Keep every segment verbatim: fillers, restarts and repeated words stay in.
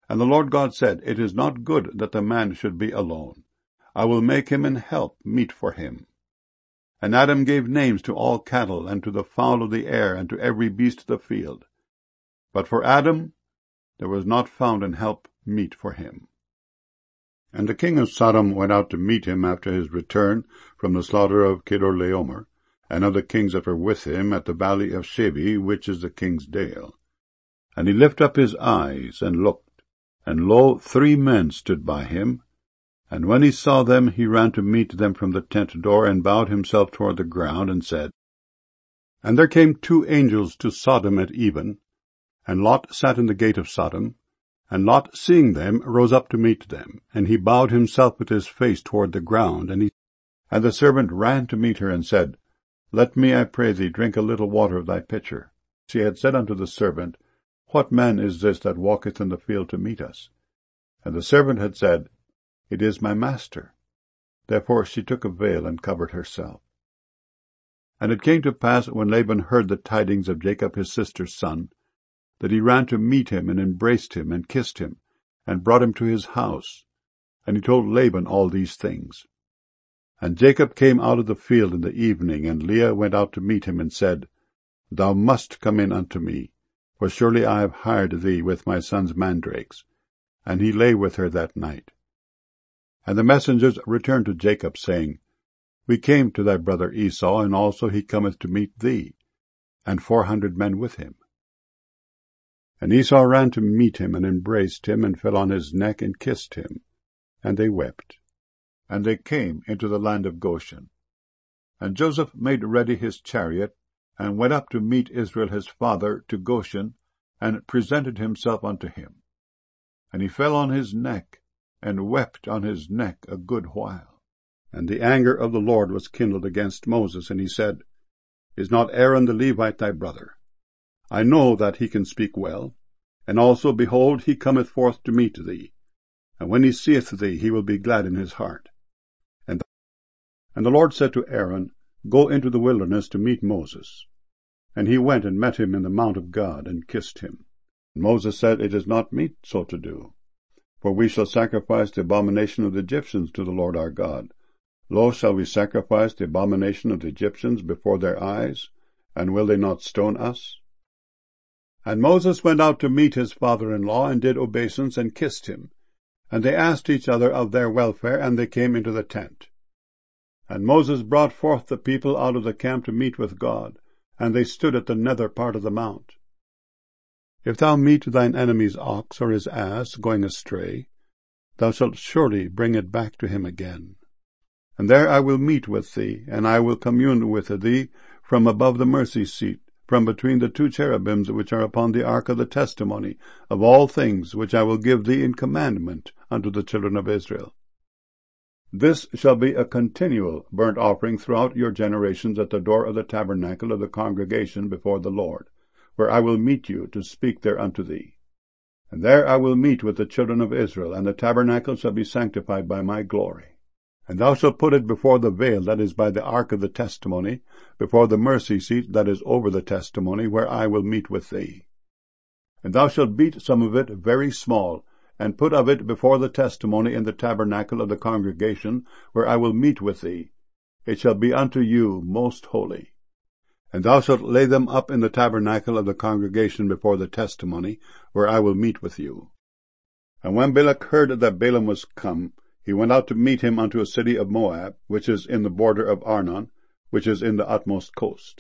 And the Lord God said, It is not good that the man should be alone. I will make him an help meet for him. And Adam gave names to all cattle, and to the fowl of the air, and to every beast of the field. But for Adam there was not found an help meet for him. And the king of Sodom went out to meet him after his return from the slaughter of Kedorlaomer, and of the kings that were with him at the valley of Shevi, which is the king's dale. And he lifted up his eyes, and looked, and lo, three men stood by him. And when he saw them, he ran to meet them from the tent door, and bowed himself toward the ground, and said, And there came two angels to Sodom at even, and Lot sat in the gate of Sodom. And Lot, seeing them, rose up to meet them, and he bowed himself with his face toward the ground. And he, and the servant ran to meet her, and said, Let me, I pray thee, drink a little water of thy pitcher. She had said unto the servant, What man is this that walketh in the field to meet us? And the servant had said, It is my master. Therefore she took a veil and covered herself. And it came to pass, when Laban heard the tidings of Jacob his sister's son, that he ran to meet him, and embraced him, and kissed him, and brought him to his house. And he told Laban all these things. And Jacob came out of the field in the evening, and Leah went out to meet him, and said, Thou must come in unto me, for surely I have hired thee with my son's mandrakes. And he lay with her that night. And the messengers returned to Jacob, saying, We came to thy brother Esau, and also he cometh to meet thee, and four hundred men with him. And Esau ran to meet him, and embraced him, and fell on his neck, and kissed him. And they wept. And they came into the land of Goshen. And Joseph made ready his chariot, and went up to meet Israel his father to Goshen, and presented himself unto him. And he fell on his neck, and wept on his neck a good while. And the anger of the Lord was kindled against Moses, and he said, Is not Aaron the Levite thy brother? I know that he can speak well, and also, behold, he cometh forth to meet thee, and when he seeth thee, he will be glad in his heart. And the, and the Lord said to Aaron, Go into the wilderness to meet Moses. And he went and met him in the mount of God, and kissed him. And Moses said, It is not meet so to do, for we shall sacrifice the abomination of the Egyptians to the Lord our God. Lo, shall we sacrifice the abomination of the Egyptians before their eyes, and will they not stone us? And Moses went out to meet his father-in-law, and did obeisance, and kissed him. And they asked each other of their welfare, and they came into the tent. And Moses brought forth the people out of the camp to meet with God, and they stood at the nether part of the mount. If thou meet thine enemy's ox or his ass going astray, thou shalt surely bring it back to him again. And there I will meet with thee, and I will commune with thee from above the mercy seat, from between the two cherubims which are upon the ark of the testimony, of all things which I will give thee in commandment unto the children of Israel. This shall be a continual burnt offering throughout your generations at the door of the tabernacle of the congregation before the Lord, where I will meet you to speak there unto thee. And there I will meet with the children of Israel, and the tabernacle shall be sanctified by my glory. And thou shalt put it before the veil that is by the ark of the testimony, before the mercy seat that is over the testimony, where I will meet with thee. And thou shalt beat some of it very small, and put of it before the testimony in the tabernacle of the congregation, where I will meet with thee. It shall be unto you most holy. And thou shalt lay them up in the tabernacle of the congregation before the testimony, where I will meet with you. And when Balak heard that Balaam was come, he went out to meet him unto a city of Moab, which is in the border of Arnon, which is in the utmost coast.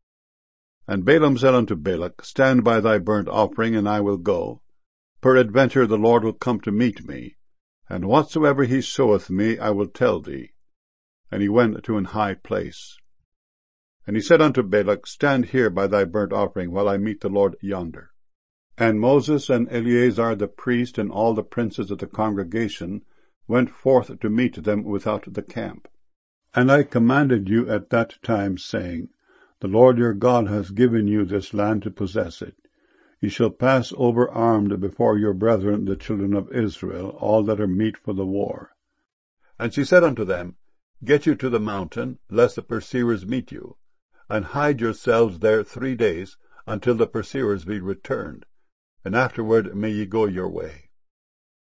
And Balaam said unto Balak, Stand by thy burnt offering, and I will go. Peradventure the Lord will come to meet me, and whatsoever he showeth me I will tell thee. And he went to an high place. And he said unto Balak, Stand here by thy burnt offering, while I meet the Lord yonder. And Moses and Eleazar the priest and all the princes of the congregation went forth to meet them without the camp. And I commanded you at that time, saying, The Lord your God hath given you this land to possess it. Ye shall pass over armed before your brethren the children of Israel, all that are meet for the war. And she said unto them, Get you to the mountain, lest the pursuers meet you, and hide yourselves there three days, until the pursuers be returned, and afterward may ye go your way.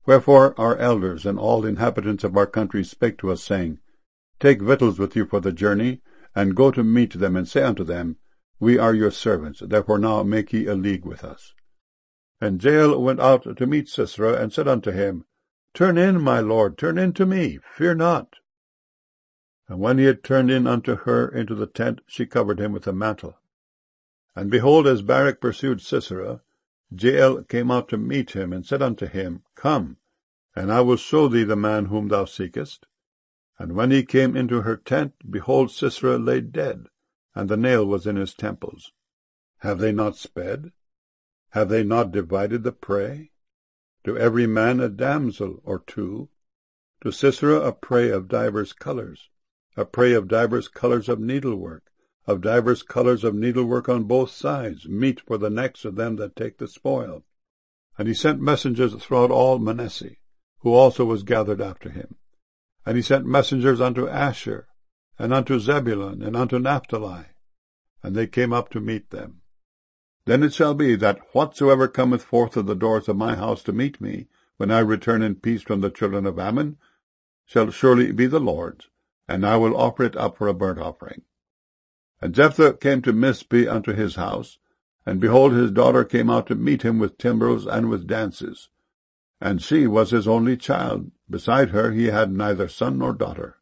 Wherefore our elders and all the inhabitants of our country spake to us, saying, Take victuals with you for the journey, and go to meet them, and say unto them, We are your servants, therefore now make ye a league with us. And Jael went out to meet Sisera, and said unto him, Turn in, my lord, turn in to me, fear not. And when he had turned in unto her into the tent, she covered him with a mantle. And behold, as Barak pursued Sisera, Jael came out to meet him, and said unto him, Come, and I will show thee the man whom thou seekest. And when he came into her tent, behold, Sisera lay dead, and the nail was in his temples. Have they not sped? Have they not divided the prey? To every man a damsel or two, to Sisera a prey of divers colours, a prey of divers colours of needlework, of divers colours of needlework on both sides, meat for the necks of them that take the spoil. And he sent messengers throughout all Manasseh, who also was gathered after him. And he sent messengers unto Asher, and unto Zebulun, and unto Naphtali, and they came up to meet them. Then it shall be that whatsoever cometh forth of the doors of my house to meet me, when I return in peace from the children of Ammon, shall surely be the Lord's, and I will offer it up for a burnt offering. And Jephthah came to Mizpeh unto his house, and behold, his daughter came out to meet him with timbrels and with dances. And she was his only child. Beside her he had neither son nor daughter.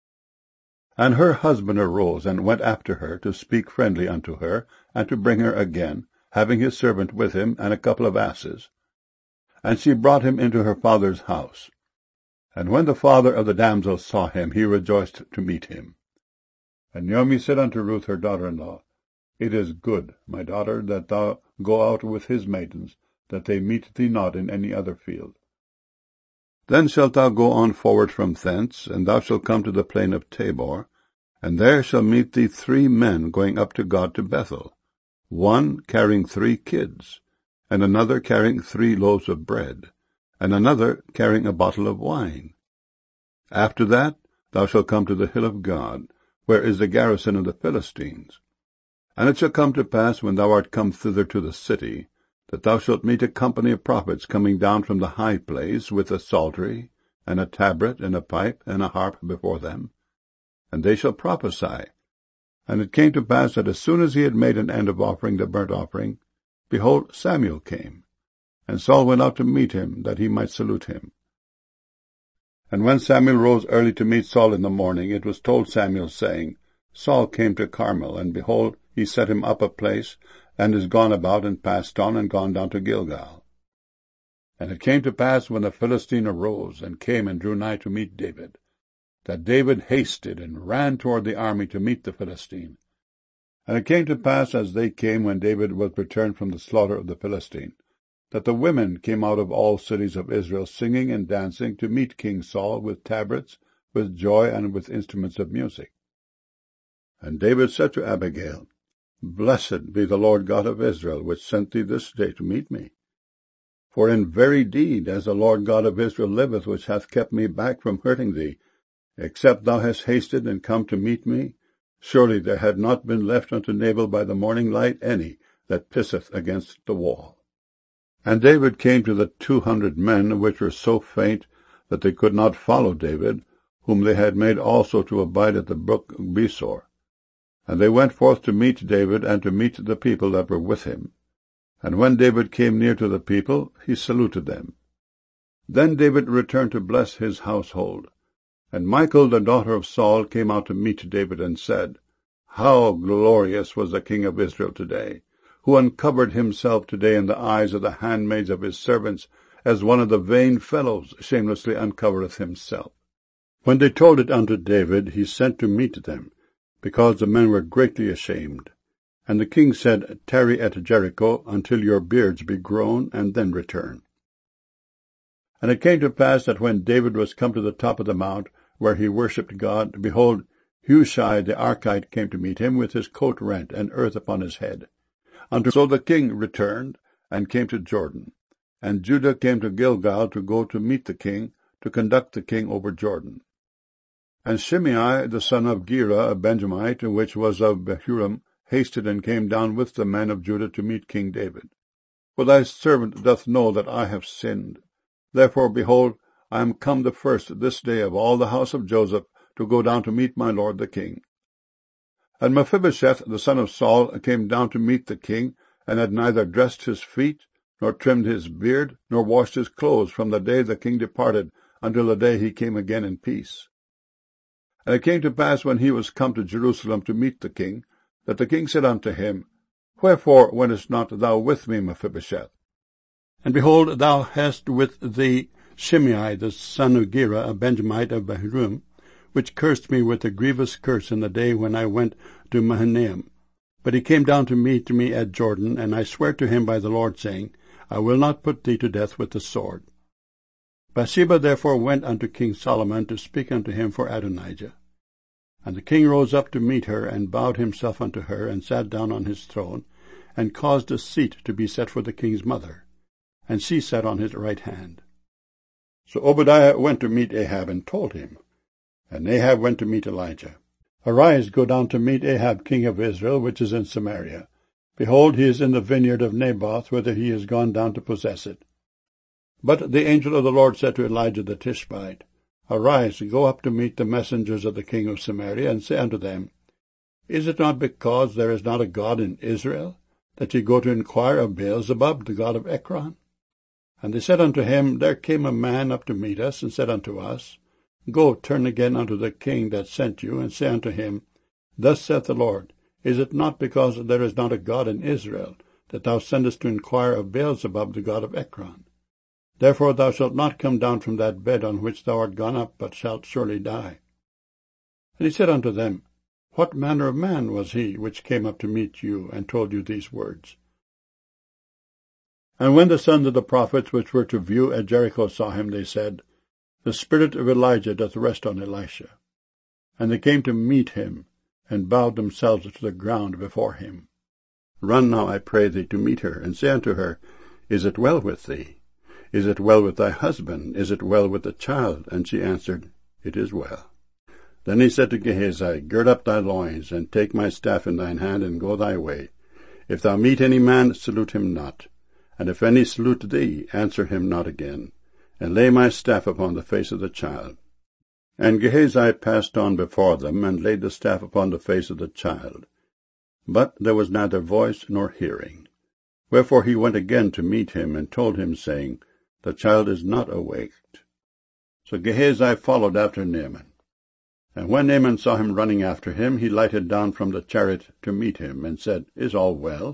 And her husband arose, and went after her, to speak friendly unto her, and to bring her again, having his servant with him, and a couple of asses. And she brought him into her father's house. And when the father of the damsel saw him, he rejoiced to meet him. And Naomi said unto Ruth her daughter-in-law, It is good, my daughter, that thou go out with his maidens, that they meet thee not in any other field. Then shalt thou go on forward from thence, and thou shalt come to the plain of Tabor, and there shall meet thee three men going up to God to Bethel, one carrying three kids, and another carrying three loaves of bread, and another carrying a bottle of wine. After that thou shalt come to the hill of God, where is the garrison of the Philistines. And it shall come to pass, when thou art come thither to the city, that thou shalt meet a company of prophets coming down from the high place, with a psaltery, and a tabret, and a pipe, and a harp before them. And they shall prophesy. And it came to pass that as soon as he had made an end of offering the burnt offering, behold, Samuel came. And Saul went out to meet him, that he might salute him. And when Samuel rose early to meet Saul in the morning, it was told Samuel, saying, Saul came to Carmel, and behold, he set him up a place, and is gone about, and passed on, and gone down to Gilgal. And it came to pass, when the Philistine arose, and came and drew nigh to meet David, that David hasted, and ran toward the army to meet the Philistine. And it came to pass, as they came, when David was returned from the slaughter of the Philistine, that the women came out of all cities of Israel, singing and dancing, to meet King Saul, with tabrets, with joy, and with instruments of music. And David said to Abigail, Blessed be the Lord God of Israel, which sent thee this day to meet me. For in very deed, as the Lord God of Israel liveth, which hath kept me back from hurting thee, except thou hast hasted and come to meet me, surely there had not been left unto Nabal by the morning light any that pisseth against the wall. And David came to the two hundred men, which were so faint that they could not follow David, whom they had made also to abide at the brook Besor. And they went forth to meet David, and to meet the people that were with him. And when David came near to the people, he saluted them. Then David returned to bless his household. And Michal, the daughter of Saul, came out to meet David, and said, How glorious was the king of Israel today, who uncovered himself today in the eyes of the handmaids of his servants, as one of the vain fellows shamelessly uncovereth himself. When they told it unto David, he sent to meet them, because the men were greatly ashamed. And the king said, Tarry at Jericho until your beards be grown, and then return. And it came to pass that when David was come to the top of the mount, where he worshipped God, behold, Hushai the Archite came to meet him, with his coat rent, and earth upon his head. Unto so the king returned, and came to Jordan. And Judah came to Gilgal to go to meet the king, to conduct the king over Jordan. And Shimei the son of Gera, a Benjamite, which was of Bahurim, hasted and came down with the men of Judah to meet King David. For thy servant doth know that I have sinned, Therefore, behold, I am come the first this day of all the house of Joseph to go down to meet my lord the king. And Mephibosheth the son of Saul came down to meet the king, and had neither dressed his feet, nor trimmed his beard, nor washed his clothes, from the day the king departed until the day he came again in peace. And it came to pass, when he was come to Jerusalem to meet the king, that the king said unto him, Wherefore wentest not thou with me, Mephibosheth? And behold, thou hast with thee Shimei the son of Gera, a Benjamite of Bahurim, which cursed me with a grievous curse in the day when I went to Mahanaim. But he came down to meet me at Jordan, and I sware to him by the Lord, saying, I will not put thee to death with the sword. Bathsheba therefore went unto King Solomon to speak unto him for Adonijah. And the king rose up to meet her, and bowed himself unto her, and sat down on his throne, and caused a seat to be set for the king's mother, and she sat on his right hand. So Obadiah went to meet Ahab, and told him. And Ahab went to meet Elijah. Arise, go down to meet Ahab king of Israel, which is in Samaria. Behold, he is in the vineyard of Naboth, whither he is gone down to possess it. But the angel of the Lord said to Elijah the Tishbite, Arise, go up to meet the messengers of the king of Samaria, and say unto them, Is it not because there is not a God in Israel, that ye go to inquire of Beelzebub, the god of Ekron? And they said unto him, There came a man up to meet us, and said unto us, Go, turn again unto the king that sent you, and say unto him, Thus saith the Lord, Is it not because there is not a God in Israel, that thou sendest to inquire of Beelzebub, the god of Ekron? Therefore thou shalt not come down from that bed on which thou art gone up, but shalt surely die. And he said unto them, What manner of man was he which came up to meet you, and told you these words? And when the sons of the prophets which were to view at Jericho saw him, they said, The spirit of Elijah doth rest on Elisha. And they came to meet him, and bowed themselves to the ground before him. Run now, I pray thee, to meet her, and say unto her, Is it well with thee? Is it well with thy husband? Is it well with the child? And she answered, It is well. Then he said to Gehazi, Gird up thy loins, and take my staff in thine hand, and go thy way. If thou meet any man, salute him not. And if any salute thee, answer him not again. And lay my staff upon the face of the child. And Gehazi passed on before them, and laid the staff upon the face of the child. But there was neither voice nor hearing. Wherefore he went again to meet him, and told him, saying, The child is not awaked. So Gehazi followed after Naaman. And when Naaman saw him running after him, he lighted down from the chariot to meet him, and said, Is all well?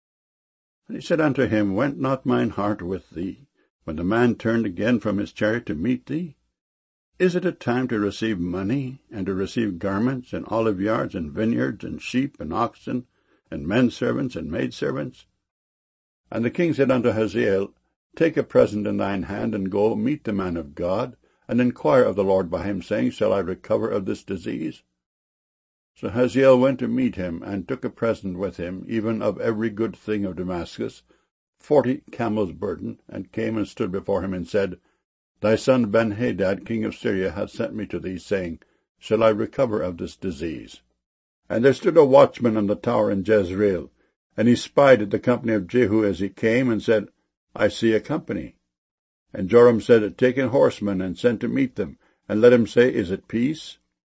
And he said unto him, Went not mine heart with thee, when the man turned again from his chariot to meet thee? Is it a time to receive money, and to receive garments, and olive yards, and vineyards, and sheep, and oxen, and men servants, and maidservants? And the king said unto Hazael, Take a present in thine hand, and go meet the man of God, and inquire of the Lord by him, saying, Shall I recover of this disease? So Hazael went to meet him, and took a present with him, even of every good thing of Damascus, forty camels' burden, and came and stood before him, and said, Thy son Ben-Hadad, king of Syria, hath sent me to thee, saying, Shall I recover of this disease? And there stood a watchman on the tower in Jezreel, and he spied at the company of Jehu as he came, and said, I see a company. And Joram said, Take in horsemen, and send to meet them, and let him say, Is it peace?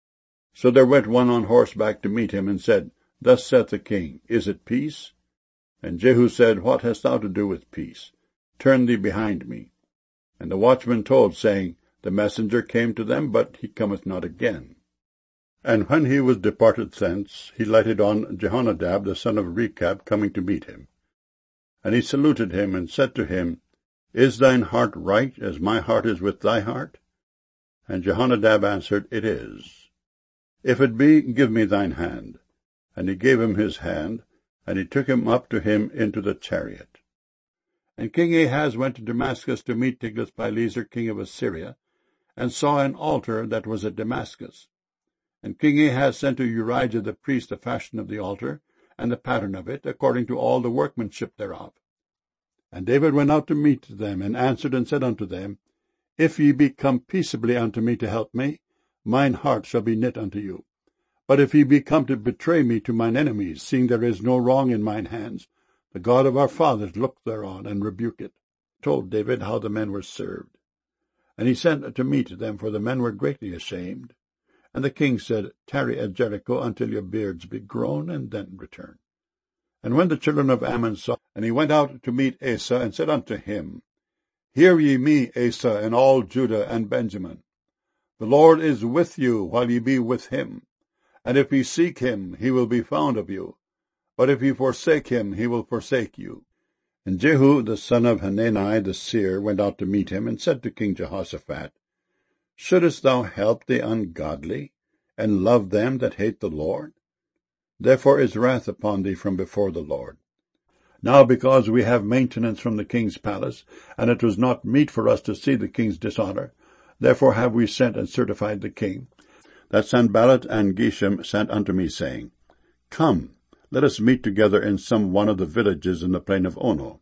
So there went one on horseback to meet him, and said, Thus saith the king, Is it peace? And Jehu said, What hast thou to do with peace? Turn thee behind me. And the watchman told, saying, The messenger came to them, but he cometh not again. And when he was departed thence, he lighted on Jehonadab the son of Rechab, coming to meet him. And he saluted him, and said to him, Is thine heart right, as my heart is with thy heart? And Jehonadab answered, It is. If it be, give me thine hand. And he gave him his hand, and he took him up to him into the chariot. And King Ahaz went to Damascus to meet Tiglath-Pileser king of Assyria, and saw an altar that was at Damascus. And King Ahaz sent to Urijah the priest the fashion of the altar, and the pattern of it, according to all the workmanship thereof. And David went out to meet them, and answered and said unto them, If ye be come peaceably unto me to help me, mine heart shall be knit unto you. But if ye be come to betray me to mine enemies, seeing there is no wrong in mine hands, the God of our fathers look thereon, and rebuke it. Told David how the men were served. And he sent to meet them, for the men were greatly ashamed. And the king said, Tarry at Jericho until your beards be grown, and then return. And when the children of Ammon saw, and he went out to meet Asa, and said unto him, Hear ye me, Asa, and all Judah and Benjamin. The Lord is with you while ye be with him. And if ye seek him, he will be found of you. But if ye forsake him, he will forsake you. And Jehu the son of Hanani the seer went out to meet him, and said to King Jehoshaphat, Shouldest thou help the ungodly, and love them that hate the Lord? Therefore is wrath upon thee from before the Lord. Now because we have maintenance from the king's palace, and it was not meet for us to see the king's dishonour, therefore have we sent and certified the king, that Sanballat and Geshem sent unto me, saying, Come, let us meet together in some one of the villages in the plain of Ono.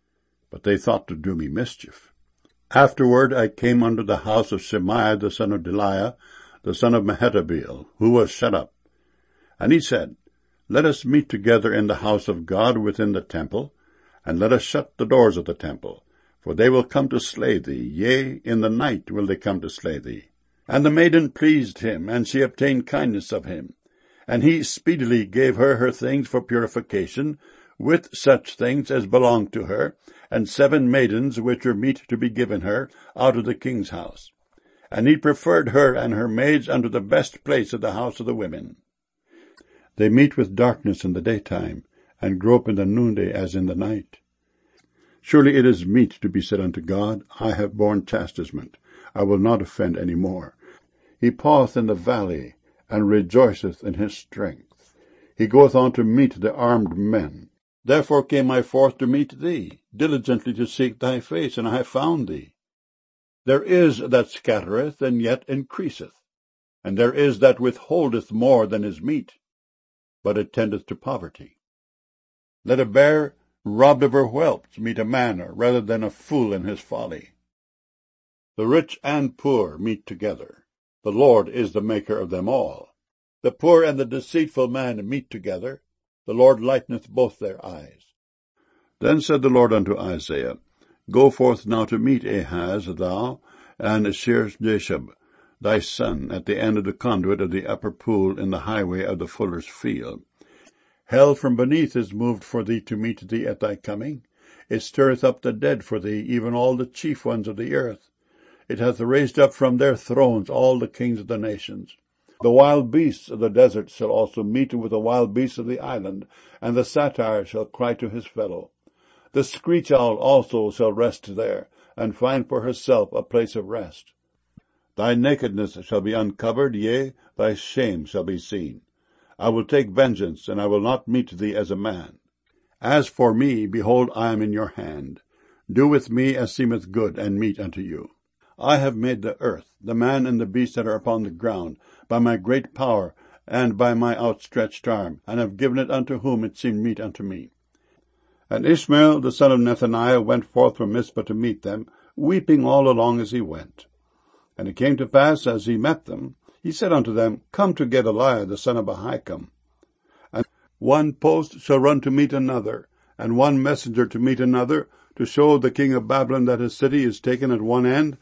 But they thought to do me mischief. Afterward I came unto the house of Shemaiah the son of Delaiah, the son of Mehetabeel, who was shut up. And he said, Let us meet together in the house of God within the temple, and let us shut the doors of the temple, for they will come to slay thee, yea, in the night will they come to slay thee. And the maiden pleased him, and she obtained kindness of him. And he speedily gave her her things for purification, with such things as belonged to her, and seven maidens which were meet to be given her, out of the king's house. And he preferred her and her maids unto the best place of the house of the women. They meet with darkness in the daytime, and grope in the noonday as in the night. Surely it is meet to be said unto God, I have borne chastisement, I will not offend any more. He paweth in the valley, and rejoiceth in his strength. He goeth on to meet the armed men. Therefore came I forth to meet thee, diligently to seek thy face, and I have found thee. There is that scattereth, and yet increaseth, and there is that withholdeth more than is meet, but it tendeth to poverty. Let a bear robbed of her whelps meet a man, rather than a fool in his folly. The rich and poor meet together. The Lord is the maker of them all. The poor and the deceitful man meet together. The Lord lighteneth both their eyes. Then said the Lord unto Isaiah, Go forth now to meet Ahaz, thou, and Shear-jashub, thy son, at the end of the conduit of the upper pool in the highway of the fuller's field. Hell from beneath is moved for thee to meet thee at thy coming. It stirreth up the dead for thee, even all the chief ones of the earth. It hath raised up from their thrones all the kings of the nations. The wild beasts of the desert shall also meet with the wild beasts of the island, and the satyr shall cry to his fellow. The screech owl also shall rest there, and find for herself a place of rest. Thy nakedness shall be uncovered, yea, thy shame shall be seen. I will take vengeance, and I will not meet thee as a man. As for me, behold, I am in your hand. Do with me as seemeth good and meet unto you. I have made the earth, the man and the beast that are upon the ground, by my great power, and by my outstretched arm, and have given it unto whom it seemed meet unto me. And Ishmael the son of Nethaniah went forth from Mizpah to meet them, weeping all along as he went. And it came to pass, as he met them, he said unto them, Come to Gedaliah the son of Ahikam. And one post shall run to meet another, and one messenger to meet another, to show the king of Babylon that his city is taken at one end.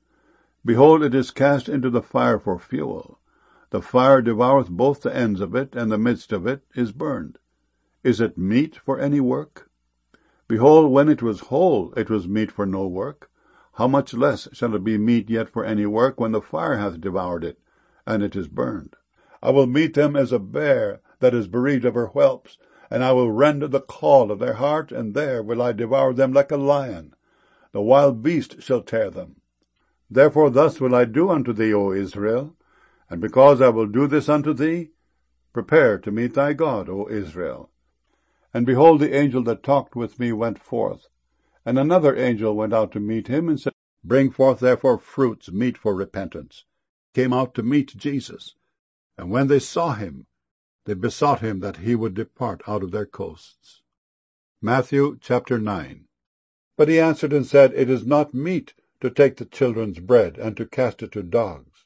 Behold, it is cast into the fire for fuel. The fire devoureth both the ends of it, and the midst of it is burned. Is it meet for any work? Behold, when it was whole, it was meet for no work. How much less shall it be meet yet for any work, when the fire hath devoured it, and it is burned? I will meet them as a bear that is bereaved of her whelps, and I will rend the caul of their heart, and there will I devour them like a lion. The wild beast shall tear them. Therefore thus will I do unto thee, O Israel, and because I will do this unto thee, prepare to meet thy God, O Israel. And behold, the angel that talked with me went forth, and another angel went out to meet him, and said, Bring forth therefore fruits meet for repentance. Came out to meet Jesus. And when they saw him, they besought him that he would depart out of their coasts. Matthew chapter nine. But he answered and said, It is not meet to take the children's bread, and to cast it to dogs.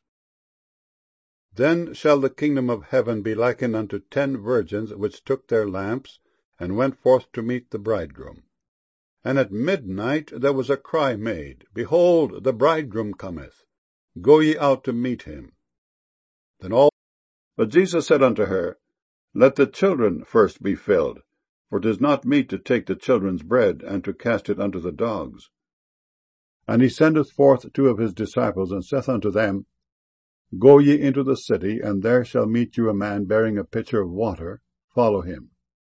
Then shall the kingdom of heaven be likened unto ten virgins, which took their lamps, and went forth to meet the bridegroom. And at midnight there was a cry made, Behold, the bridegroom cometh. Go ye out to meet him. Then all. But Jesus said unto her, Let the children first be filled, for it is not meet to take the children's bread, and to cast it unto the dogs. And he sendeth forth two of his disciples, and saith unto them, Go ye into the city, and there shall meet you a man bearing a pitcher of water. Follow him.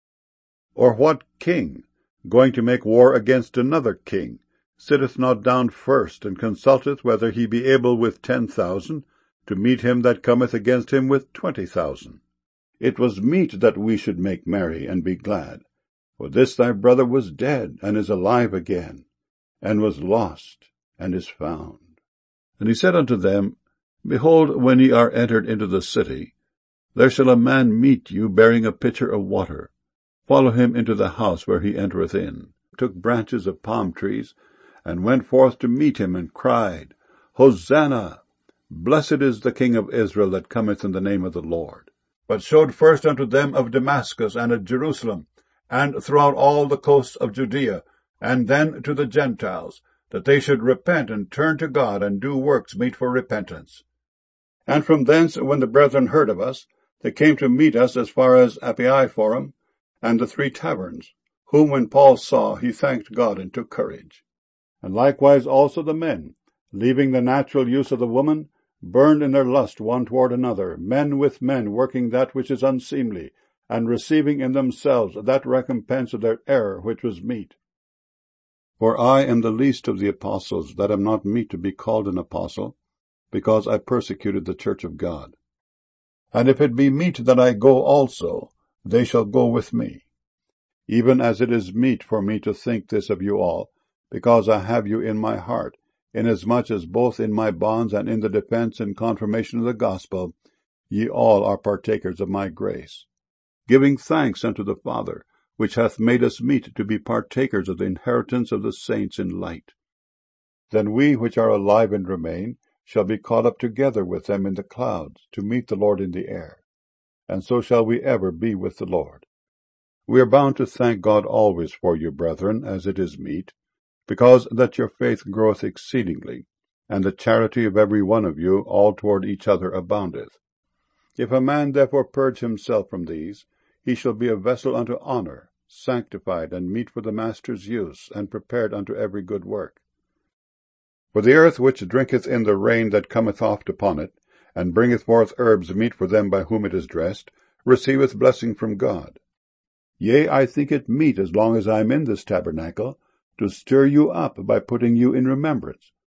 Or what king, going to make war against another king, sitteth not down first, and consulteth whether he be able with ten thousand to meet him that cometh against him with twenty thousand? It was meet that we should make merry and be glad. For this thy brother was dead, and is alive again, and was lost, and is found. And he said unto them, Behold, when ye are entered into the city, there shall a man meet you bearing a pitcher of water. Follow him into the house where he entereth in. Took branches of palm trees, and went forth to meet him, and cried, Hosanna! Blessed is the King of Israel that cometh in the name of the Lord. But showed first unto them of Damascus and of Jerusalem, and throughout all the coasts of Judea, and then to the Gentiles, that they should repent and turn to God, and do works meet for repentance. And from thence, when the brethren heard of us, they came to meet us as far as Appii-forum, and the Three Taverns, whom when Paul saw, he thanked God and took courage. And likewise also the men, leaving the natural use of the woman, burned in their lust one toward another, men with men, working that which is unseemly, and receiving in themselves that recompense of their error which was meet. For I am the least of the apostles, that am not meet to be called an apostle, because I persecuted the church of God. And if it be meet that I go also, they shall go with me. Even as it is meet for me to think this of you all, because I have you in my heart, inasmuch as both in my bonds and in the defense and confirmation of the gospel, ye all are partakers of my grace, giving thanks unto the Father, which hath made us meet to be partakers of the inheritance of the saints in light. Then we which are alive and remain shall be caught up together with them in the clouds, to meet the Lord in the air. And so shall we ever be with the Lord. We are bound to thank God always for you, brethren, as it is meet, because that your faith groweth exceedingly, and the charity of every one of you all toward each other aboundeth. If a man therefore purge himself from these, he shall be a vessel unto honor, sanctified, and meet for the master's use, and prepared unto every good work. For the earth which drinketh in the rain that cometh oft upon it, and bringeth forth herbs meet for them by whom it is dressed, receiveth blessing from God. Yea, I think it meet, as long as I am in this tabernacle, to stir you up by putting you in remembrance,